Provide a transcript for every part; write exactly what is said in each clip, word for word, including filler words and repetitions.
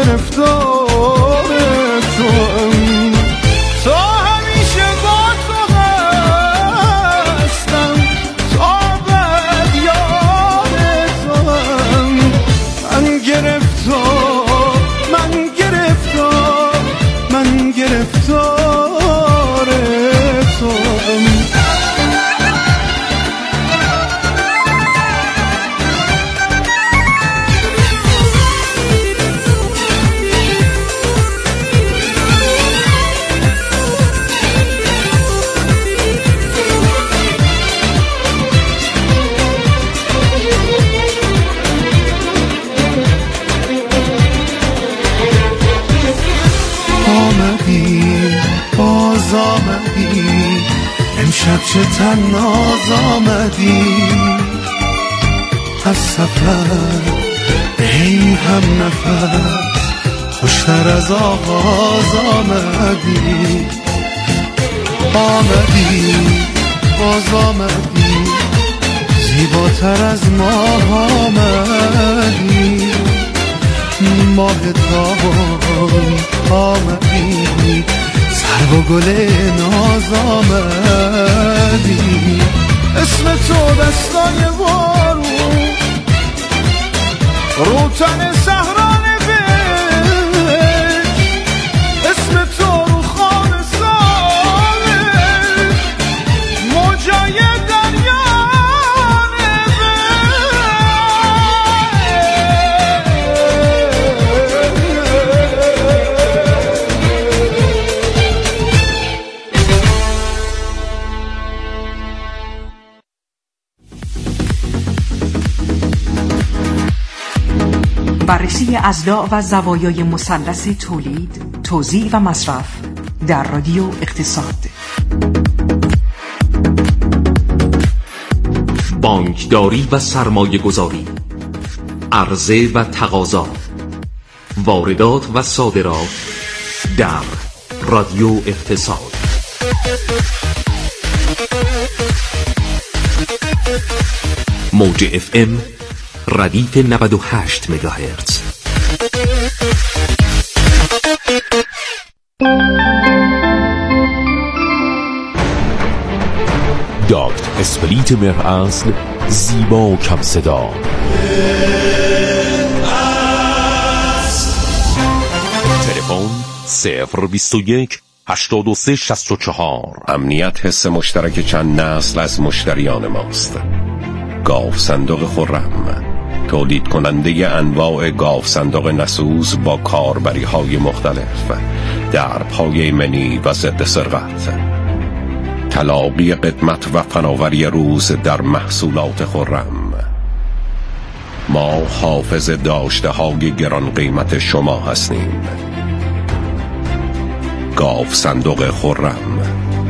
گرفتار توام، تا همیشه با تو هستم، تا ابد یاد توام. من گرفتار، من گرفتار، من گرفتار توام. باز آمدی امشب چه تناز آمدی، از سفر ای هم نفس خوشتر از آغاز آمدی. آمدی باز آمدی زیباتر از ماه آمدی، ماه تابان آمدی، سرو و گل ناز آمدی. اسم تو دستای بارون رو تن صحرا نوشت، اسم تو رو خواب ساله موجای دریا بررسی اضلاع و زوایای مثلث تولید، توزیع و مصرف در رادیو اقتصاد. بانکداری و سرمایه گذاری، عرضه و تقاضا، واردات و صادرات در رادیو اقتصاد. موج اف ام ردیف نود و هشت مگاهرتز. داکت اسپلیت مهر اصل، زیبا و کم صدا. تلفن صفر بیست و یک هشتاد و سه شصت و چهار. امنیت حس مشترک چند نسل از مشتریان ماست. گاو صندوق خرم، تولید کننده انواع گاو صندوق نسوز با کاربری های مختلف، درپای منی و ضد سرقت. تلاقی قدمت و فناوری روز در محصولات خرم. ما حافظ داشته های گران قیمت شما هستیم. گاو صندوق خرم.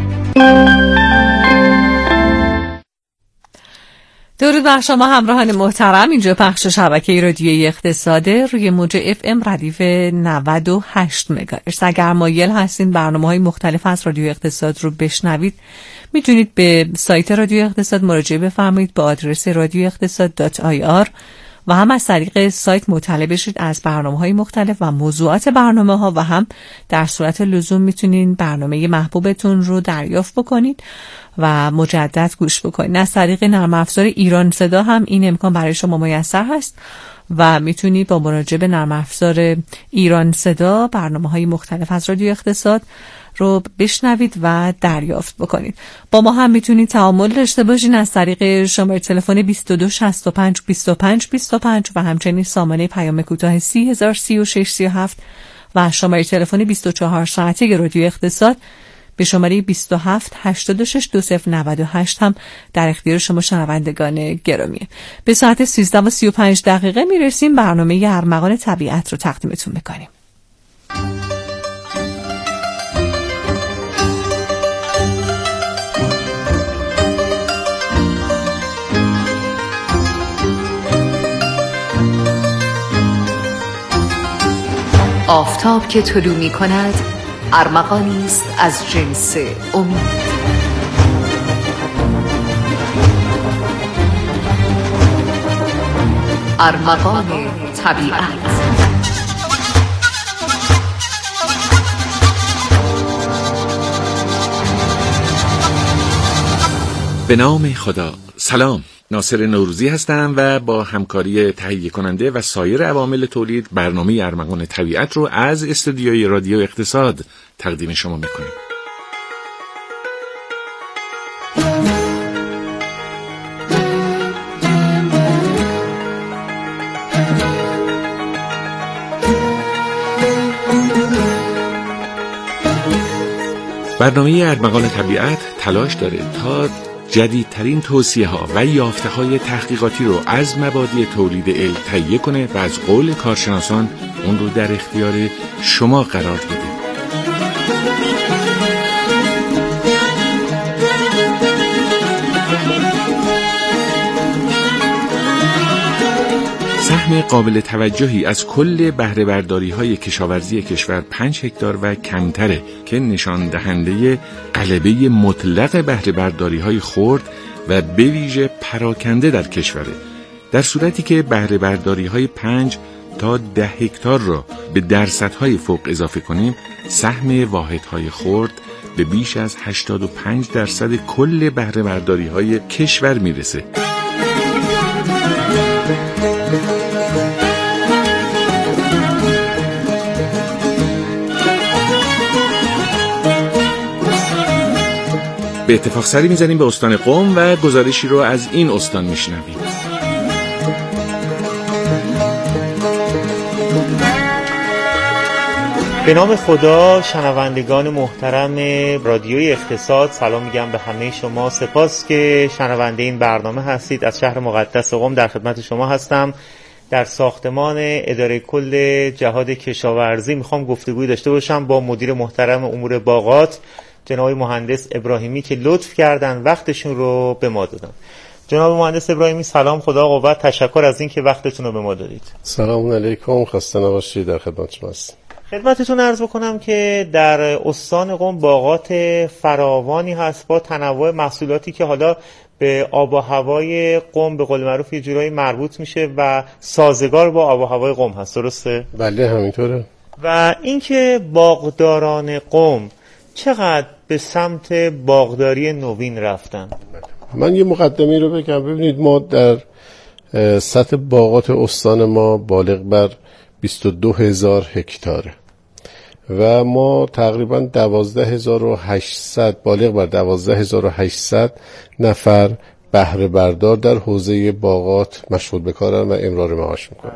درود بر شما همراهان محترم. اینجا پخش شبکه رادیویی اقتصاده روی موج اف ام ردیف نود و هشت مگاهرتز. اگر مایل هستین برنامه‌های مختلف از رادیو اقتصاد رو بشنوید، میتونید به سایت رادیو اقتصاد مراجعه بفرمایید با آدرس رادیو اقتصاد دات آی آر و هم از طریق سایت مطلع بشید از برنامه‌های مختلف و موضوعات برنامه‌ها، و هم در صورت لزوم میتونین برنامه محبوبتون رو دریافت بکنید و مجدد گوش بکنید. از طریق نرم افزار ایران صدا هم این امکان برای شما میسر هست و میتونید با مراجعه به نرم افزار ایران صدا برنامه‌های مختلف از رادیو اقتصاد رو بشنوید و دریافت بکنید. با ما هم میتونید تعامل داشته باشین از طریق شماره تلفن بیست و دو شصت و پنج بیست و پنج بیست و پنج و همچنین سامانه پیام کوتاه سی هزار سی و شش سی و هفت و شماره تلفن بیست و چهار ساعته رادیو اقتصاد به شماره بیست و هفت هشتاد و شش دو صفر نود و هشت هم در اختیار شما شنوندگان گرامی. به ساعت سیزده و سی و پنج دقیقه میرسیم. برنامه ارمغان طبیعت رو تقدیمتون میکنیم. آفتاب که طلوع می کند ارمغانی است از جنس امید. ارمغان طبیعت. به نام خدا. سلام، ناصر نوروزی هستم و با همکاری تهیه کننده و سایر عوامل تولید برنامه ارمغان طبیعت رو از استودیوی رادیو اقتصاد تقدیم شما میکنیم. برنامه ارمغان طبیعت تلاش داره تا جدیدترین توصیه ها و یافته های تحقیقاتی رو از مبادی تولید علم تهیه کنه و از قول کارشناسان اون رو در اختیار شما قرار بده. سهم قابل توجهی از کل بهره برداری های کشاورزی کشور پنج هکتار و کمتره که نشان دهنده غلبه مطلق بهره برداری های خرد و به ویژه پراکنده در کشوره. در صورتی که بهره برداری های پنج تا ده هکتار را به درصدهای فوق اضافه کنیم، سهم واحدهای خرد به بیش از هشتاد و پنج درصد کل بهره برداری های کشور میرسه. به اتفاق سری میزنیم به استان قم و گزارشی رو از این استان میشنویم. به نام خدا. شنوندگان محترم رادیوی اقتصاد، سلام میگم به همه شما. سپاس که شنونده این برنامه هستید. از شهر مقدس قم در خدمت شما هستم. در ساختمان اداره کل جهاد کشاورزی میخوام گفتگوی داشته باشم با مدیر محترم امور باغات جناب مهندس ابراهیمی که لطف کردن وقتشون رو به ما دادن. جناب مهندس ابراهیمی سلام، خدا قوت، تشکر از این که وقتتون رو به ما دادید. سلام علیکم، خسته نباشید. در خدمت شما هستم. خدمتتون عرض بکنم که در استان قم باغات فراوانی هست با تنوع محصولاتی که حالا به آب و هوای قم به قول معروف یه جورایی مربوط میشه و سازگار با آب و هوای قم هست. درسته؟ بله همینطوره. و اینکه باغداران قم چقدر به سمت باغداری نوین رفتن؟ من یه مقدمه رو بگم. ببینید ما در سطح باغات استان ما بالغ بر بیست و دو هزار هکتاره و ما تقریبا دوازده هزار و هشتصد بالغ بر دوازده هزار و هشتصد نفر بهره بردار در حوزه باغات مشغول به کارن و امرار معاش میکنن.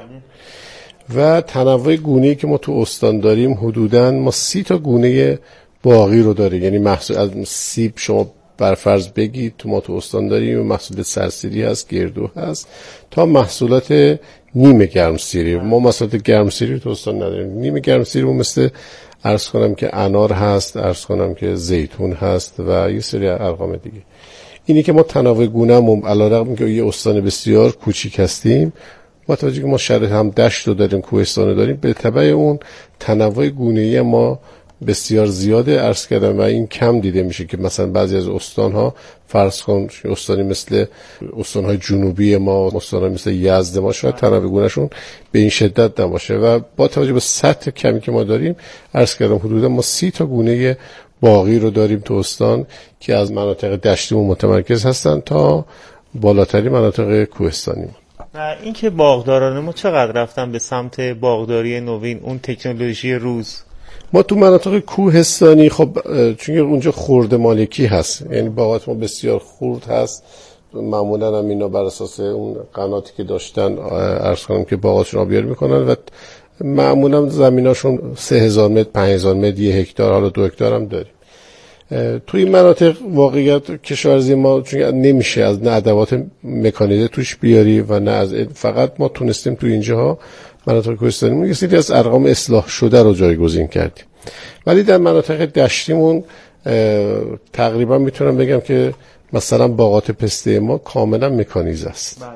و تنوع گونه‌ای که ما تو استان داریم حدوداً ما سی تا گونه باغی رو داره. یعنی محصول از سیب شما برفرض بگید تو ما تو استان داریم محصول سرسیری هست، گردو هست، تا محصولات نیمه گرمسیری. ما محصولات گرمسیری تو استان نداریم. نیمه گرمسیری مثل عرض کنم که انار هست، عرض کنم که زیتون هست و یه سری ارقام دیگه. اینی که ما تنوع گونه‌مون علیرغم که یه استان بسیار کوچیک هستیم، با توجه که ما شهر هم دشت رو داریم، کوهستان داریم، به تبع اون تنوع گونه‌ای ما بسیار زیاده. عرض کردم و این کم دیده میشه که مثلا بعضی از استان‌ها فرض کن استانی مثل استان‌های جنوبی ما، استان‌های مثل یزد ما شاید تنوع گونه‌شون به این شدت نباشه و با توجه به سطح کمی که ما داریم عرض کردم حدودا ما سی تا گونه باغی رو داریم تو استان که از مناطق دشتیمون متمرکز هستن تا بالاترین مناطق کوهستانی. و اینکه باغداران ما چقدر رفتن به سمت باغداری نوین، اون تکنولوژی روز؟ ما تو مناطق کوهستانی خب چون اونجا خرد مالکی هست، یعنی باغات ما بسیار خرد هست، معمولا هم اینا بر اساس اون قناتی که داشتن عرض کنم که باغاتشون آبیاری میکنن و معمولا زمیناشون سه هزار متر، پنج هزار متر، یک هکتار، حالا دو هکتار هم داریم. توی این مناطق واقعیت کشاورزی ما چون نمیشه از نه ادوات مکانیزه توش بیاری و نه از فقط ما تونستیم توی اینجاها مناطق کوهستانیمون یه سری از ارقام اصلاح شده رو جایگزین کردیم، ولی در مناطق دشتیمون تقریبا میتونم بگم که مثلا باغات پسته ما کاملا مکانیزه است.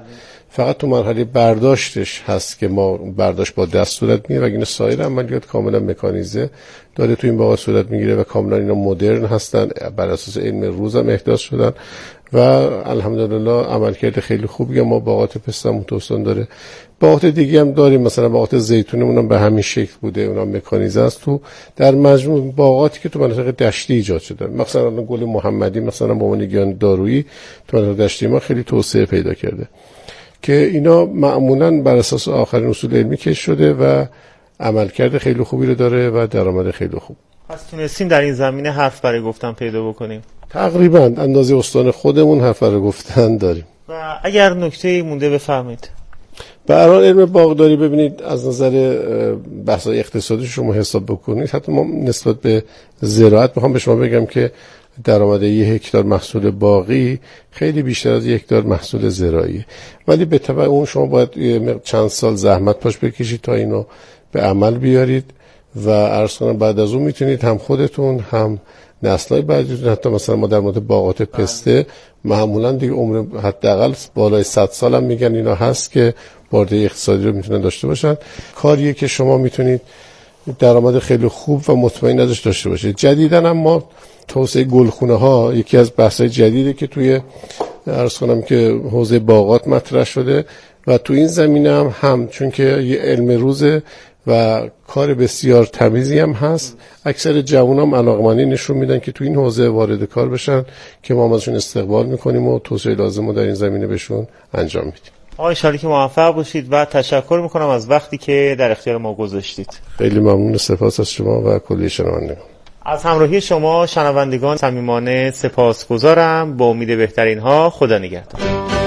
فقط تو مرحله برداشتش هست که ما برداشت با دست صورت میگیره و این سایر عملیات کاملا مکانیزه داره تو این باغات صورت میگیره و کاملا اینا مدرن هستن، بر اساس علم روز هم احداث شدن و الحمدلله عملکرد خیلی خوبی ما باغات پستمون تو استان داره. باغات دیگه هم داریم، مثلا باغات زیتونمون هم به همین شکل بوده، اونم مکانیزه است. تو در مجموع باغاتی که تو مناطق دشتی ایجاد شده، مثلا گل محمدی مثلا به عنوان گیاه دارویی تو مناطق دشتی ما خیلی توسعه پیدا کرده که اینا معمولاً بر اساس آخرین اصول علمی کش شده و عملکرد خیلی خوبی رو داره و درآمد خیلی خوب. پس تونستیم در این زمینه حرف برای گفتن پیدا بکنیم؟ تقریباً اندازه استان خودمون حرف برای گفتن داریم. و اگر نکته مونده بفرمایید. به هر حال علم باغداری ببینید از نظر بحث‌های اقتصادی شما حساب بکنید، حتی ما نسبت به زراعت میخوام به شما بگم که درآمد یک هکتار محصول باغی خیلی بیشتر از یک هکتار محصول زراعی، ولی به تبع اون شما باید چند سال زحمت پاش بکشید تا اینو به عمل بیارید و عرض کنم بعد از اون میتونید هم خودتون هم نسل‌های بعدیتون، حتی مثلا ما در مورد باغات پسته معمولا دیگه عمر حداقل بالای صد سال هم میگن اینا هست که بارده اقتصادی رو میتونن داشته باشن. کاریه که شما میتونید درآمد خیلی خوب و مطمئن ازش داشته باشید. جدیدن هم ما توسعه گلخونه ها یکی از بحث‌های جدیده که توی عرض کنم که حوزه باغات مطرح شده و تو این زمینه هم هم چون که یه علم روزه و کار بسیار تمیزی هم هست، اکثر جوان هم علاقمندی نشون میدن که تو این حوزه وارد کار بشن که ما ازشون استقبال میکنیم و توسعه لازم رو در این زمینه بهشون انجام میدیم. آقای شالی که موفق باشید و تشکر میکنم از وقتی که در اختیار ما گذاشتید. خیلی ممنون، سپاس از شما و کلیه شنوندگان. از همراهی شما شنوندگان صمیمانه سپاسگزارم. با امید بهترین ها، خدا نگهدار.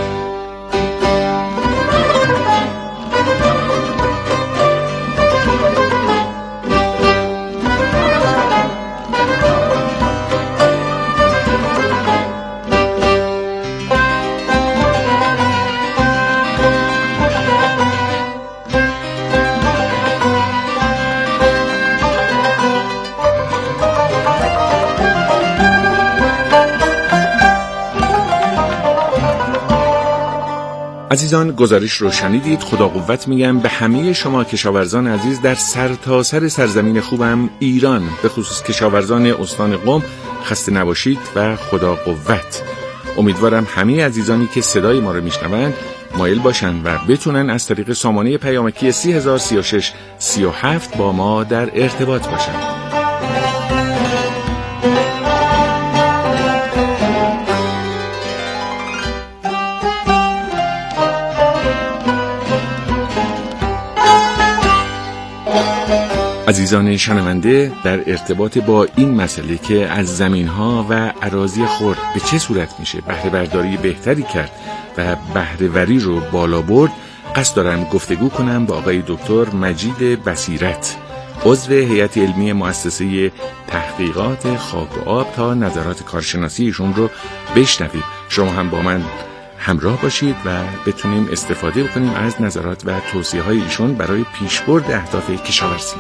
عزیزان گزارش رو شنیدید. خدا قوت میگم به همه شما کشاورزان عزیز در سرتاسر سر سرزمین خوبم ایران، به خصوص کشاورزان استان قم. خسته نباشید و خدا قوت. امیدوارم همه عزیزانی که صدای ما رو میشنوند مایل باشن و بتونن از طریق سامانه پیامکی سی هزار سی و شش سی و هفت با ما در ارتباط باشن. عزیزان شنونده، در ارتباط با این مسئله که از زمین‌ها و اراضی خرد به چه صورت میشه بهره برداری بهتری کرد و بهره وری رو بالا برد، قصد دارم گفتگو کنم با آقای دکتر مجید بصیرت، عضو هیئت علمی مؤسسه تحقیقات خاک و آب، تا نظرات کارشناسی ایشون رو بشنویم. شما هم با من همراه باشید و بتونیم استفاده بکنیم از نظرات و توصیه‌های ایشون برای پیشبرد اهداف کشاورزی.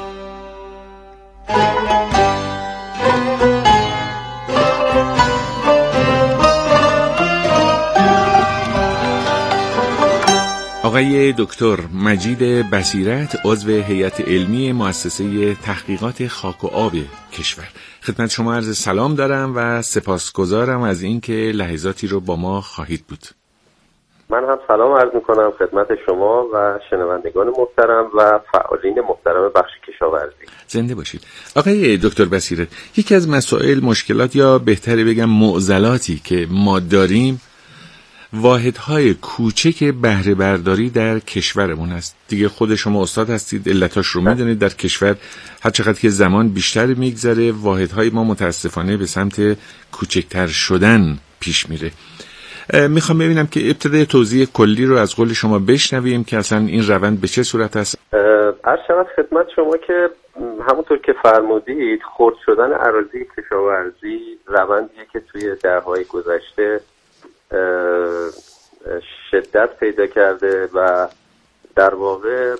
آقای دکتر مجید بصیرت، عضو هیئت علمی مؤسسه تحقیقات خاک و آب کشور، خدمت شما عرض سلام دارم و سپاسگزارم از اینکه لحظاتی رو با ما خواهید بود. من هم سلام عرض میکنم خدمت شما و شنوندگان محترم و فعالین محترم بخش کشاورزی. زنده باشید. آقای دکتر بصیرت، یکی از مسائل، مشکلات یا بهتره بگم معضلاتی که ما داریم واحدهای کوچک بهره برداری در کشورمون است. دیگه خود شما استاد هستید، علتاش رو میدونید. در کشور هر چقدر که زمان بیشتر میگذره واحدهای ما متاسفانه به سمت کوچکتر شدن پیش میره. میخوام ببینم که ابتدای توضیح کلی رو از قول شما بشنویم که اصلا این روند به چه صورت است. عرض شود خدمت شما که همونطور که فرمودید خرد شدن اراضی کشاورزی روندیه که توی دهه‌های گذشته شدت پیدا کرده و در واقع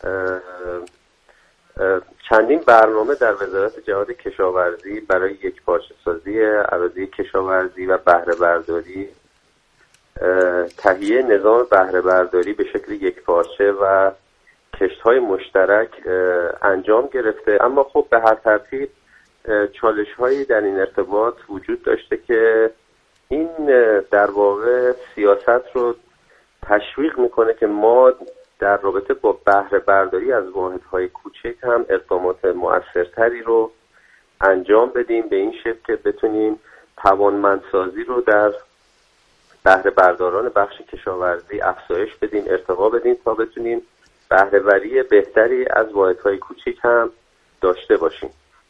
چندین برنامه در وزارت جهاد کشاورزی برای یک پارچه سازی اراضی کشاورزی و بهره برداری تهیه نظام بهره برداری به شکل یکپارچه و کشت‌های مشترک انجام گرفته. اما خب به هر ترتیب چالش‌هایی در این ارتباط وجود داشته که این در واقع سیاست رو تشویق میکنه که ما در رابطه با بهره برداری از واحدهای کوچک هم اقدامات مؤثرتری رو انجام بدیم، به این شکل که بتونیم توانمندسازی رو در بهره برداران بخش کشاورزی افزایش بدیم، ارتقا بدیم تا بتونیم بهره‌وری بهتری از واحدهای کوچک هم داشته باشیم.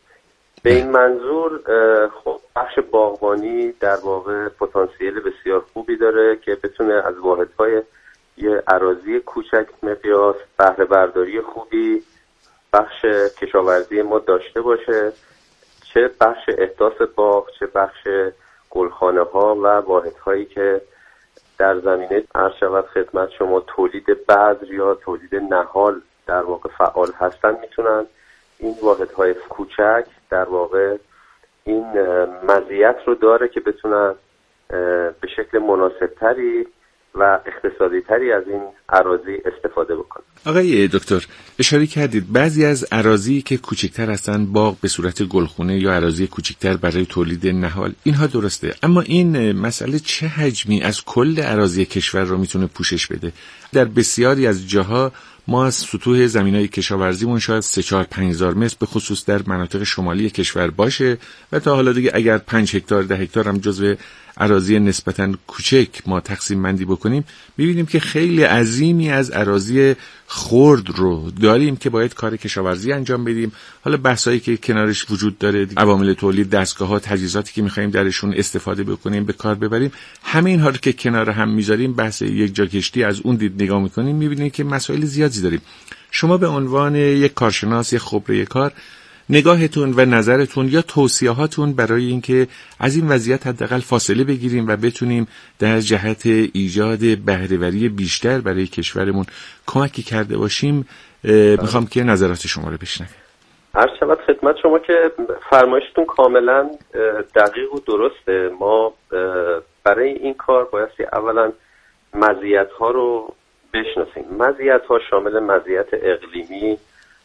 به این منظور خب بخش باغبانی در واقع پتانسیل بسیار خوبی داره که بتونه از واحدهای یه اراضی کوچک مقیاس بهره برداری خوبی بخش کشاورزی ما داشته باشه، چه بخش احداث باغ، چه بخش گلخانه ها و واحدهایی که در زمینه عرض شود خدمت شما تولید بذر یا تولید نهال در واقع فعال هستن، میتونن این واحدهای کوچک در واقع این مزیت رو داره که بتونن به شکل مناسبتری و اقتصادی تری از این اراضی استفاده بکنن. آقای دکتر اشاره کردید بعضی از اراضی که کوچکتر هستن باغ به صورت گلخونه یا اراضی کوچکتر برای تولید نهال، اینها درسته، اما این مسئله چه حجمی از کل اراضی کشور رو میتونه پوشش بده؟ در بسیاری از جاها ما از سطوح زمینای کشاورزیمون شاید سه چهار پنج هزار متر به خصوص در مناطق شمالی کشور باشه و تا حالا دیگه اگر پنج هکتار ده هکتار هم جزو اراضی نسبتاً کوچک ما تقسیم بندی بکنیم، می‌بینیم که خیلی عظیمی از اراضی خرد رو داریم که باید کار کشاورزی انجام بدیم. حالا بحثایی که کنارش وجود داره، عوامل تولید، دستگاه‌ها، تجهیزاتی که می‌خوایم درشون استفاده بکنیم، به کار ببریم، همه اینها رو که کنار هم می‌ذاریم، بحث یک جا کشتی از اون دید نگاه می‌کنیم، می‌بینیم که مسائل زیادی داریم. شما به عنوان یک کارشناس، یک خبره کار، نگاهتون و نظرتون یا توصیه‌هاتون برای اینکه از این وضعیت حداقل فاصله بگیریم و بتونیم در جهت ایجاد بهره‌وری بیشتر برای کشورمون کمکی کرده باشیم، میخوام که نظرات شما رو بشنویم. عرض شود خدمت شما که فرمایشتون کاملا دقیق و درسته. ما برای این کار بایستی اولا مزیت‌ها رو بشناسیم. مزیت‌ها شامل مزیت اقلیمی،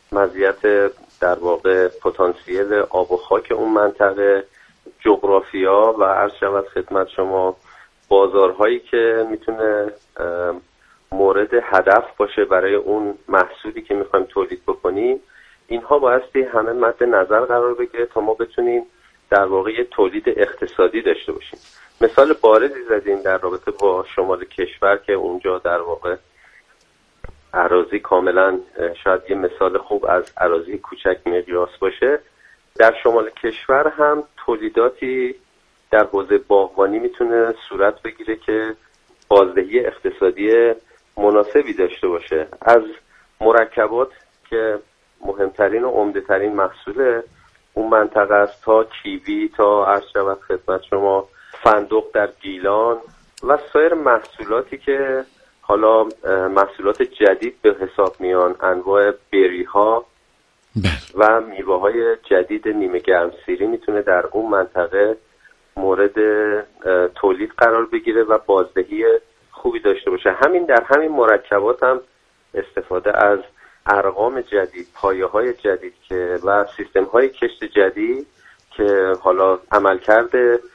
مزیت در واقع پتانسیل آب و خاک اون منطقه، جغرافیا و عرض شود خدمت شما بازارهایی که میتونه مورد هدف باشه برای اون محصولی که میخوایم تولید بکنیم. اینها بایستی همه مد نظر قرار بگیره تا ما بتونیم در واقع تولید اقتصادی داشته باشیم. مثال بارزی زدیم در رابطه با شمال کشور که اونجا در واقع اراضی کاملا شاید یه مثال خوب از اراضی کوچک مقیاس باشه. در شمال کشور هم تولیداتی در حوزه باغبانی میتونه صورت بگیره که بازدهی اقتصادی مناسبی داشته باشه. از مرکبات که مهمترین و عمده‌ترین محصول اون منطقه است تا کیوی، تا عرض شود خدمت شما فندق در گیلان و سایر محصولاتی که حالا محصولات جدید به حساب میان، انواع بری ها و میوه های جدید نیمه گرمسیری میتونه در اون منطقه مورد تولید قرار بگیره و بازدهی خوبی داشته باشه. همین در همین مرکبات هم استفاده از ارقام جدید، پایه های جدید که و سیستم های کشت جدید که حالا عملکرد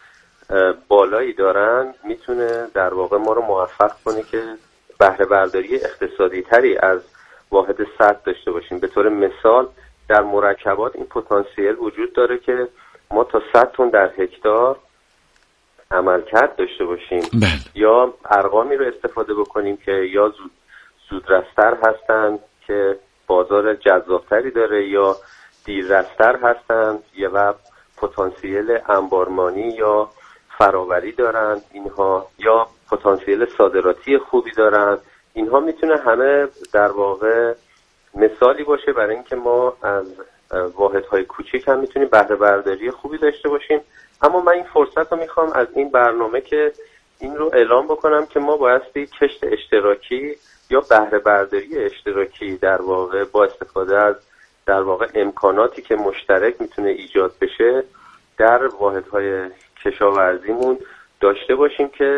بالایی دارن میتونه در واقع ما رو موفق کنه که بهره برداری اقتصادی تری از واحد سطح داشته باشیم. به طور مثال در مرکبات این پتانسیل وجود داره که ما تا صد تن در هکتار عملکرد داشته باشیم بل. یا ارقامی رو استفاده بکنیم که یا زود زودرستر هستن که بازار جذابتری داره یا دیررستر هستن و پتانسیل انبارمانی یا فراوری دارن اینها یا پتانسیل صادراتی خوبی دارن. اینها میتونه همه در واقع مثالی باشه برای اینکه ما از واحدهای کوچیک هم میتونیم بهره برداری خوبی داشته باشیم. اما من این فرصت رو میخوام از این برنامه که این رو اعلام بکنم که ما بایستی کشت اشتراکی یا بهره برداری اشتراکی در واقع با استفاده از در واقع امکاناتی که مشترک میتونه ایجاد بشه در واحدهای کشاورزیمون داشته باشیم که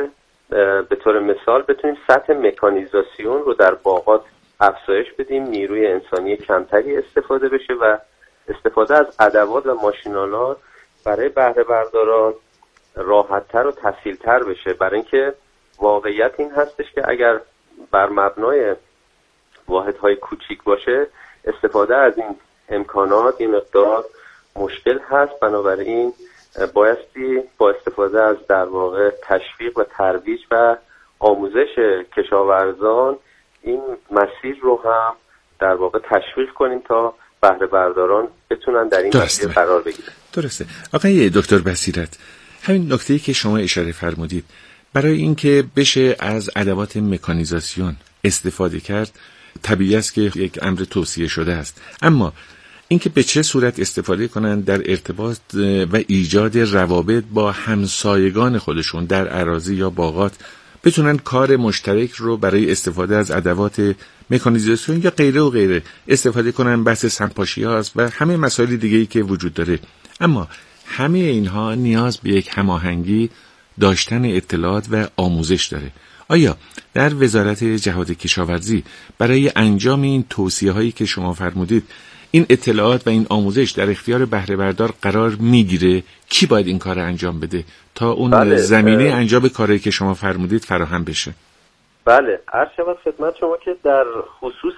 به طور مثال بتونیم سطح مکانیزاسیون رو در باغات افزایش بدیم، نیروی انسانی کمتری استفاده بشه و استفاده از ادوات و ماشینالات برای بهره برداران راحت‌تر و تسهیل‌تر بشه. برای اینکه واقعیت این هستش که اگر بر مبنای واحدهای کوچیک باشه استفاده از این امکانات یه مقدار مشکل هست. بنابراین بایستی با استفاده از در واقع تشویق و ترویج و آموزش کشاورزان این مسیر رو هم در واقع تشویق کنیم تا بهره برداران بتونن در این مسیر قرار بگیرن. درسته. آقای دکتر بصیرت، همین نکته‌ای که شما اشاره فرمودید برای اینکه بشه از ادوات مکانیزاسیون استفاده کرد طبیعی است که یک امر توصیه شده است، اما اینکه به چه صورت استفاده کنند در ارتباط و ایجاد روابط با همسایگان خودشون در اراضی یا باغات بتونن کار مشترک رو برای استفاده از ادوات مکانیزاسیون یا غیره و غیره استفاده کنن. بحث سمپاشی هاست و همه مسائل دیگه‌ای که وجود داره، اما همه اینها نیاز به یک هماهنگی، داشتن اطلاعات و آموزش داره. آیا در وزارت جهاد کشاورزی برای انجام این توصیه هایی که شما فرمودید این اطلاعات و این آموزش در اختیار بهره بردار قرار میگیره؟ کی باید این کار انجام بده تا اون بله. زمینه اه... انجام کاری که شما فرمودید فراهم بشه؟ بله، عرض شود خدمت شما که در خصوص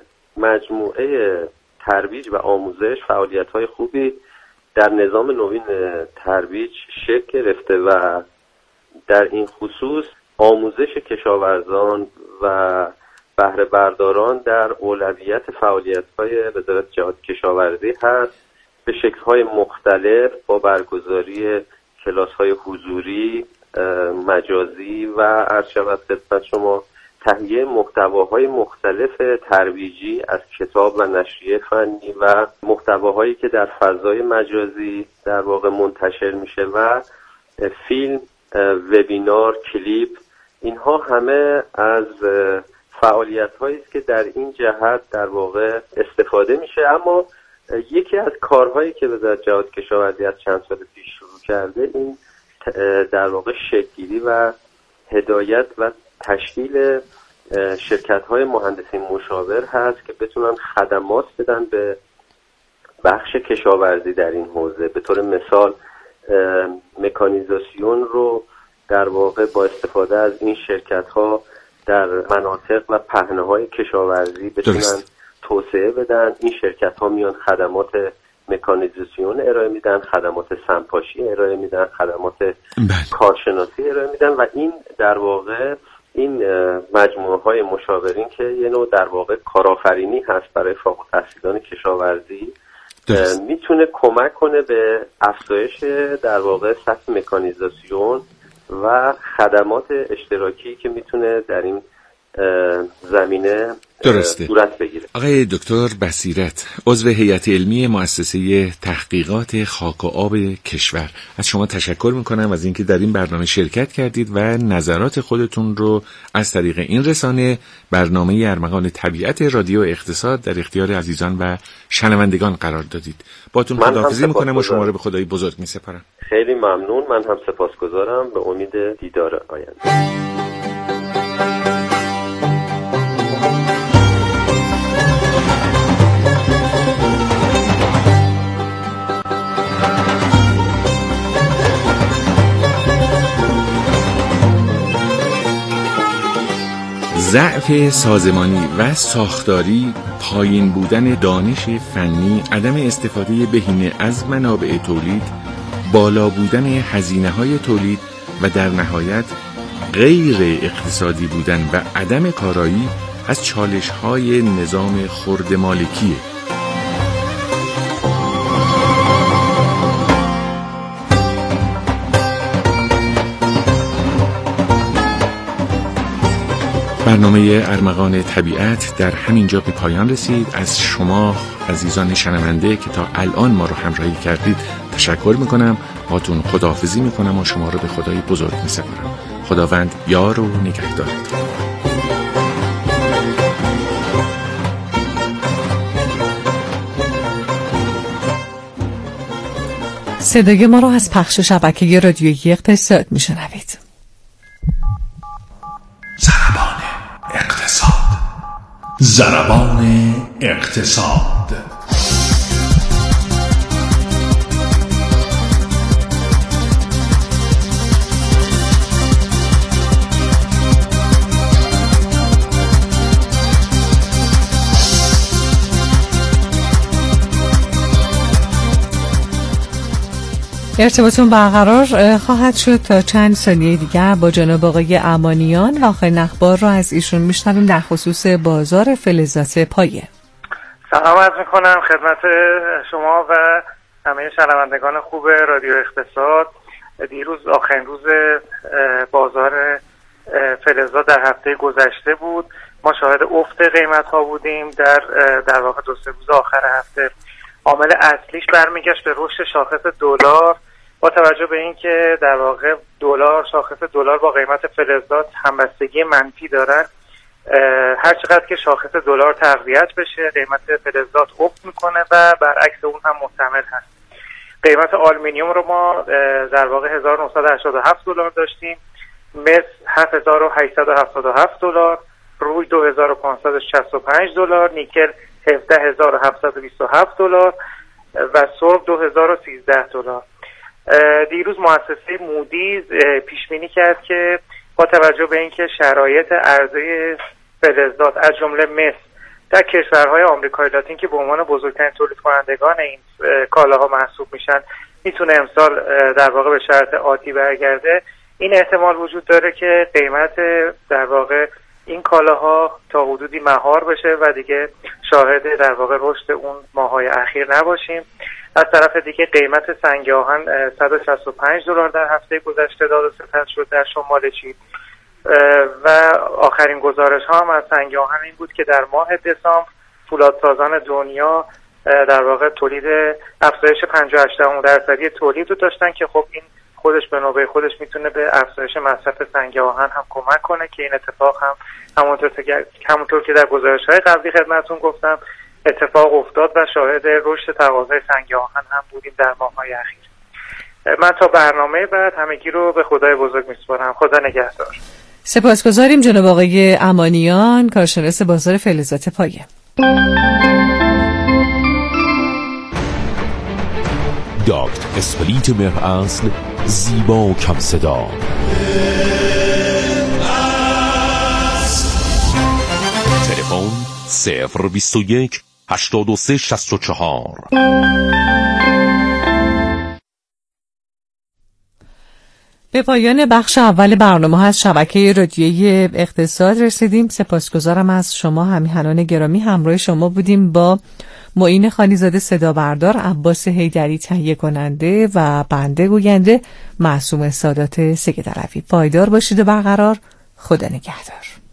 مجموعه ترویج و آموزش فعالیت‌های خوبی در نظام نوین ترویج شکل گرفته و در این خصوص آموزش کشاورزان و بهره برداران در اولویت فعالیت‌های وزارت جهاد کشاورزی هست به شکل‌های مختلف با برگزاری کلاس‌های حضوری، مجازی و عرض شود خدمت شما تهیه محتواهای مختلف ترویجی از کتاب و نشریه فنی و محتواهایی که در فضای مجازی در واقع منتشر میشه و فیلم، وبینار، کلیپ، اینها همه از فعالیت‌هایی است که در این جهت در واقع استفاده میشه. اما یکی از کارهایی که وزارت جهاد کشاورزی از چند سال پیش شروع کرده این در واقع شکل‌گیری و هدایت و تشکیل شرکت‌های مهندسی مشاور هست که بتونن خدمات بدن به بخش کشاورزی در این حوزه. به طور مثال مکانیزاسیون رو در واقع با استفاده از این شرکت‌ها در مناطق و پهنه‌های کشاورزی بتونن درست. توسعه بدن. این شرکت‌ها میان خدمات مکانیزاسیون ارائه میدن، خدمات سمپاشی ارائه میدن، خدمات بله. کارشناسی ارائه میدن و این در واقع این مجموعه های مشاورین که یه نوع در واقع کارآفرینی هست برای فارغ التحصیلان کشاورزی میتونه کمک کنه به افزایش در واقع سطح مکانیزاسیون و خدمات اشتراکی که میتونه در این زمینه درسته. صورت بگیره. آقای دکتر بصیرت، عضو هیئت علمی مؤسسه تحقیقات خاک و آب کشور، از شما تشکر میکنم از اینکه در این برنامه شرکت کردید و نظرات خودتون رو از طریق این رسانه برنامه ارمغان طبیعت رادیو اقتصاد در اختیار عزیزان و شنوندگان قرار دادید. باتون خداحافظی میکنم و شما رو به خدای بزرگ میسپارم. خیلی ممنون. من هم سپاسگزارم. به امید دیدار آینده. ضعف سازمانی و ساختاری، پایین بودن دانش فنی، عدم استفاده بهینه از منابع تولید، بالا بودن هزینه‌های تولید و در نهایت غیر اقتصادی بودن و عدم کارایی از چالش‌های نظام خرد مالکیه. برنامه ارمغان طبیعت در همین جا به پایان رسید. از شما عزیزان شنونده که تا الان ما رو همراهی کردید تشکر میکنم. باتون خداحافظی میکنم و شما رو به خدای بزرگ میسپارم. خداوند یار و نگهدارتون. صدای ما رو از پخش شبکه رادیویی اقتصاد میشنوید. اقتصاد. ضربان اقتصاد. ارتباطون برقرار خواهد شد تا چند ثانیه دیگر با جناب آقای امانیان و آخرین اخبار رو از ایشون میشنویم در خصوص بازار فلزات پایه. سلام عرض میکنم خدمت شما و همه شنوندگان خوب رادیو اقتصاد. دیروز آخرین روز بازار فلزات در هفته گذشته بود. ما شاهد افت قیمت ها بودیم در در واقع دو سه روز آخر هفته. عامل اصلیش برمیگشت به رشد شاخص دلار با توجه به اینکه در واقع دلار شاخص دلار با قیمت فلزات همبستگی منفی دارن. هر چقدر که شاخص دلار تقویت بشه قیمت فلزات افت میکنه و برعکس اون هم محتمل هست. قیمت آلومینیوم رو ما در واقع هزار و نهصد و هشتاد و هفت دلار داشتیم، مس هفت هزار و هشتصد و هفتاد و هفت دلار، روی دو هزار و پانصد و شصت و پنج دلار، نیکل هفده هزار و هفتصد و بیست و هفت دلار و سرب دو هزار و سیزده دلار. دیروز مؤسسه مودیز پیش بینی کرد که با توجه به اینکه شرایط عرضه فلزات از جمله مس در کشورهای آمریکای لاتین که به عنوان بزرگترین تولید کنندگان این کالاها محسوب میشن میتونه امسال در واقع به شرط عادی برگرده، این احتمال وجود داره که قیمت در واقع این کالاها تا حدودی مهار بشه و دیگه شاهد در واقع رشد اون ماهای اخیر نباشیم. از طرف دیگه قیمت سنگ آهن صد و شصت و پنج دلار در هفته گذشته داد و ستد شد در شمال چین و آخرین گزارش ها هم از سنگ آهن این بود که در ماه دسامبر فولادسازان دنیا در واقع تولید افزایش پنجاه و هشت درصدی تولید رو داشتن که خب این خودش به نوبه خودش میتونه به افزایش مصرف سنگ آهن هم کمک کنه که این اتفاق هم همونطور که همونطور که در گزارش‌های قبلی خدمتتون گفتم اتفاق افتاد و شاهد رشد تقاضای سنگ آهن هم بودیم در ماه‌های اخیر. من تا برنامه بعد همگی رو به خدای بزرگ میسپارم. خدا نگهدار. سپاسگزاریم جناب آقای امانیان، کارشناس بازار فلزات پایه. داکت اسپلیت مهر اصل، زیبا و کم صدا. تلفن صفر بیست و یک هشتاد و سه شصت و چهار. به پایان بخش اول برنامه از شبکه رادیویی اقتصاد رسیدیم. سپاسگزارم از شما همیهنان گرامی. همراه شما بودیم با معین خانیزاده صدا بردار، عباس حیدری تهیه کننده و بنده گوینده معصومه سادات سگدروی. پایدار باشید و برقرار. خدا نگهدار.